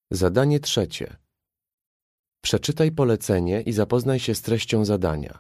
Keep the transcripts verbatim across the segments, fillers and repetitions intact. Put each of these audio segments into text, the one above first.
Zadanie trzecie. Przeczytaj polecenie i zapoznaj się z treścią zadania.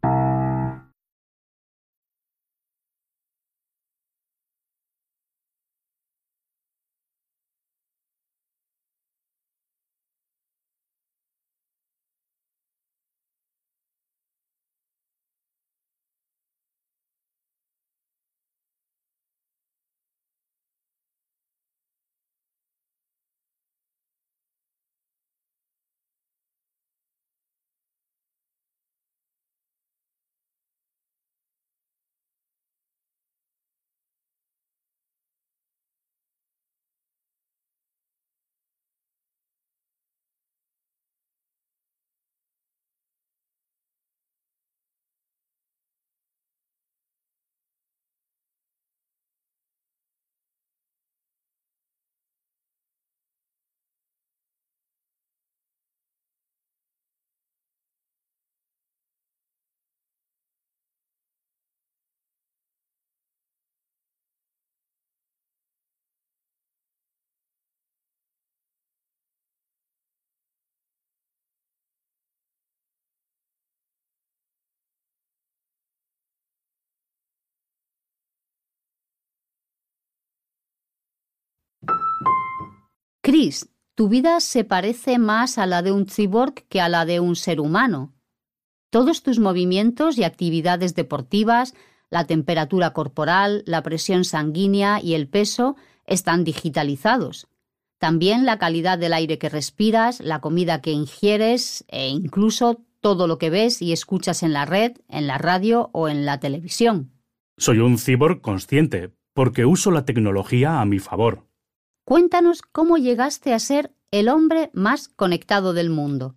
Chris, tu vida se parece más a la de un cyborg que a la de un ser humano. Todos tus movimientos y actividades deportivas, la temperatura corporal, la presión sanguínea y el peso están digitalizados. También la calidad del aire que respiras, la comida que ingieres e incluso todo lo que ves y escuchas en la red, en la radio o en la televisión. Soy un cyborg consciente, porque uso la tecnología a mi favor. Cuéntanos cómo llegaste a ser el hombre más conectado del mundo.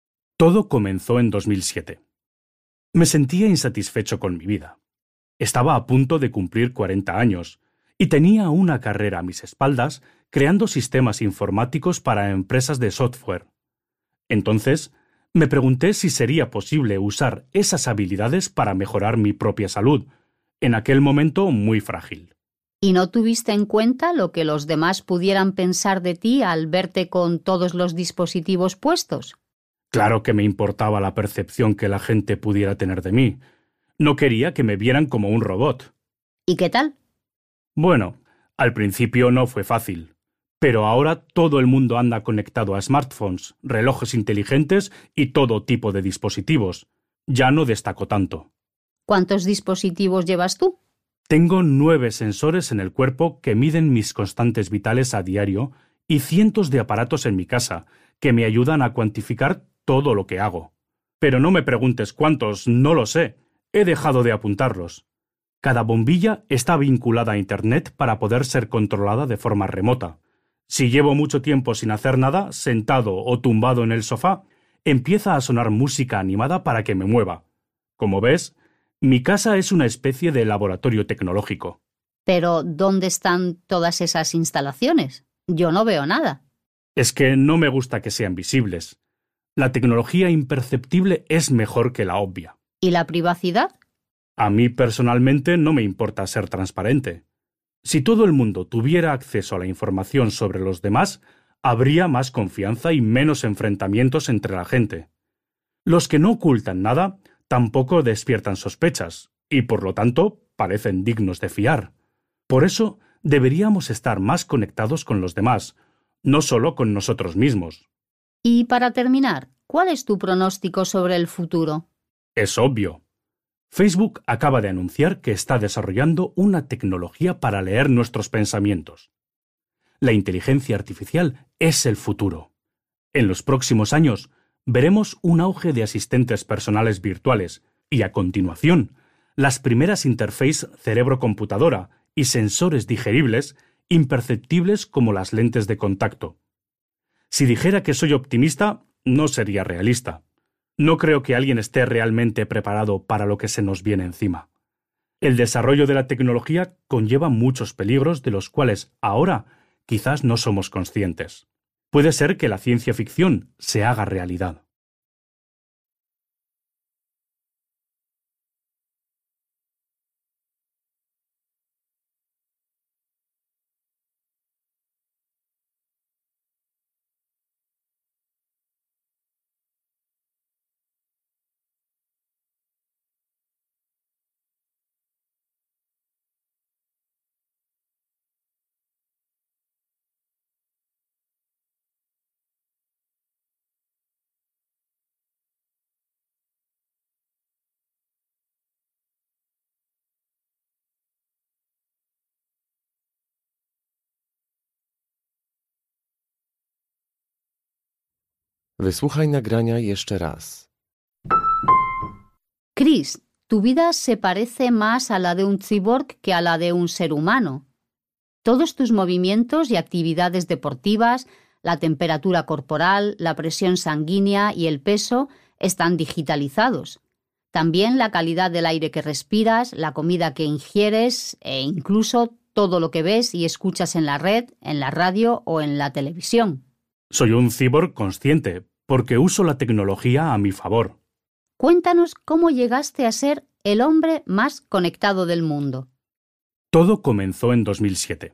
Todo comenzó en dos mil siete. Me sentía insatisfecho con mi vida. Estaba a punto de cumplir cuarenta años y tenía una carrera a mis espaldas creando sistemas informáticos para empresas de software. Entonces, me pregunté si sería posible usar esas habilidades para mejorar mi propia salud, en aquel momento muy frágil. ¿Y no tuviste en cuenta lo que los demás pudieran pensar de ti al verte con todos los dispositivos puestos? Claro que me importaba la percepción que la gente pudiera tener de mí. No quería que me vieran como un robot. ¿Y qué tal? Bueno, al principio no fue fácil. Pero ahora todo el mundo anda conectado a smartphones, relojes inteligentes y todo tipo de dispositivos. Ya no destaco tanto. ¿Cuántos dispositivos llevas tú? Tengo nueve sensores en el cuerpo que miden mis constantes vitales a diario y cientos de aparatos en mi casa que me ayudan a cuantificar todo lo que hago. Pero no me preguntes cuántos, no lo sé. He dejado de apuntarlos. Cada bombilla está vinculada a Internet para poder ser controlada de forma remota. Si llevo mucho tiempo sin hacer nada, sentado o tumbado en el sofá, empieza a sonar música animada para que me mueva. Como ves, mi casa es una especie de laboratorio tecnológico. Pero, ¿dónde están todas esas instalaciones? Yo no veo nada. Es que no me gusta que sean visibles. La tecnología imperceptible es mejor que la obvia. ¿Y la privacidad? A mí personalmente no me importa ser transparente. Si todo el mundo tuviera acceso a la información sobre los demás, habría más confianza y menos enfrentamientos entre la gente. Los que no ocultan nada tampoco despiertan sospechas, y por lo tanto parecen dignos de fiar. Por eso deberíamos estar más conectados con los demás, no solo con nosotros mismos. Y para terminar, ¿cuál es tu pronóstico sobre el futuro? Es obvio. Facebook acaba de anunciar que está desarrollando una tecnología para leer nuestros pensamientos. La inteligencia artificial es el futuro. En los próximos años veremos un auge de asistentes personales virtuales y, a continuación, las primeras interfaces cerebro-computadora y sensores digeribles imperceptibles como las lentes de contacto. Si dijera que soy optimista, no sería realista. No creo que alguien esté realmente preparado para lo que se nos viene encima. El desarrollo de la tecnología conlleva muchos peligros de los cuales ahora quizás no somos conscientes. Puede ser que la ciencia ficción se haga realidad. Wysłuchaj nagrania jeszcze raz. Chris, tu vida se parece más a la de un cyborg que a la de un ser humano. Todos tus movimientos y actividades deportivas, la temperatura corporal, la presión sanguínea y el peso están digitalizados. También la calidad del aire que respiras, la comida que ingieres e incluso todo lo que ves y escuchas en la red, en la radio o en la televisión. Soy un cyborg consciente, porque uso la tecnología a mi favor. Cuéntanos cómo llegaste a ser el hombre más conectado del mundo. Todo comenzó en dos mil siete.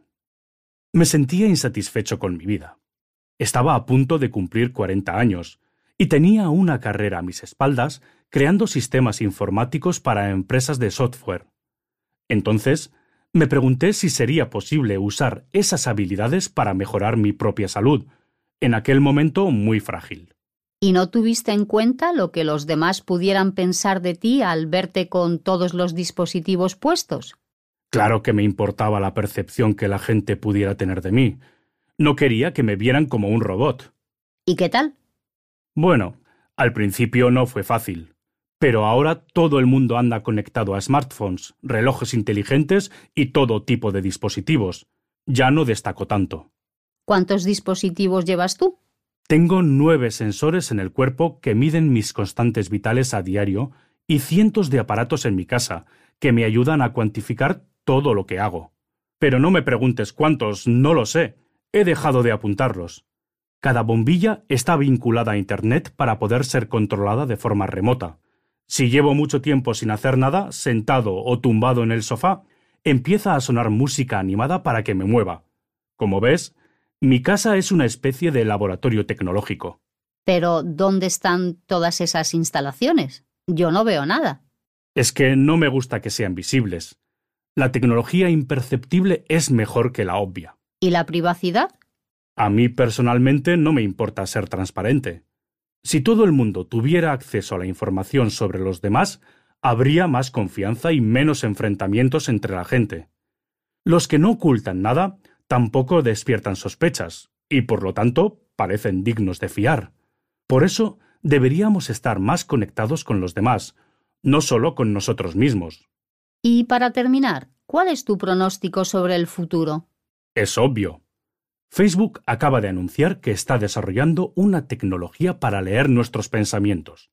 Me sentía insatisfecho con mi vida. Estaba a punto de cumplir cuarenta años y tenía una carrera a mis espaldas creando sistemas informáticos para empresas de software. Entonces, me pregunté si sería posible usar esas habilidades para mejorar mi propia salud, en aquel momento muy frágil. ¿Y no tuviste en cuenta lo que los demás pudieran pensar de ti al verte con todos los dispositivos puestos? Claro que me importaba la percepción que la gente pudiera tener de mí. No quería que me vieran como un robot. ¿Y qué tal? Bueno, al principio no fue fácil. Pero ahora todo el mundo anda conectado a smartphones, relojes inteligentes y todo tipo de dispositivos. Ya no destaco tanto. ¿Cuántos dispositivos llevas tú? Tengo nueve sensores en el cuerpo que miden mis constantes vitales a diario y cientos de aparatos en mi casa que me ayudan a cuantificar todo lo que hago. Pero no me preguntes cuántos, no lo sé. He dejado de apuntarlos. Cada bombilla está vinculada a Internet para poder ser controlada de forma remota. Si llevo mucho tiempo sin hacer nada, sentado o tumbado en el sofá, empieza a sonar música animada para que me mueva. Como ves, mi casa es una especie de laboratorio tecnológico. Pero, ¿dónde están todas esas instalaciones? Yo no veo nada. Es que no me gusta que sean visibles. La tecnología imperceptible es mejor que la obvia. ¿Y la privacidad? A mí personalmente no me importa ser transparente. Si todo el mundo tuviera acceso a la información sobre los demás, habría más confianza y menos enfrentamientos entre la gente. Los que no ocultan nada tampoco despiertan sospechas y, por lo tanto, parecen dignos de fiar. Por eso, deberíamos estar más conectados con los demás, no solo con nosotros mismos. Y para terminar, ¿cuál es tu pronóstico sobre el futuro? Es obvio. Facebook acaba de anunciar que está desarrollando una tecnología para leer nuestros pensamientos.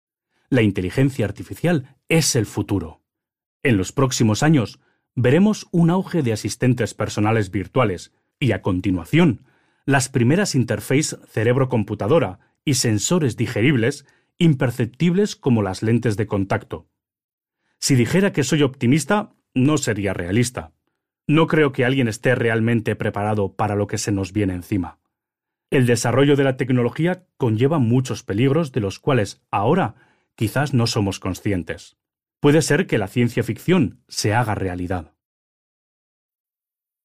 La inteligencia artificial es el futuro. En los próximos años, veremos un auge de asistentes personales virtuales y, a continuación, las primeras interfaces cerebro-computadora y sensores digeribles imperceptibles como las lentes de contacto. Si dijera que soy optimista, no sería realista. No creo que alguien esté realmente preparado para lo que se nos viene encima. El desarrollo de la tecnología conlleva muchos peligros de los cuales ahora quizás no somos conscientes. Puede ser que la ciencia ficción se haga realidad.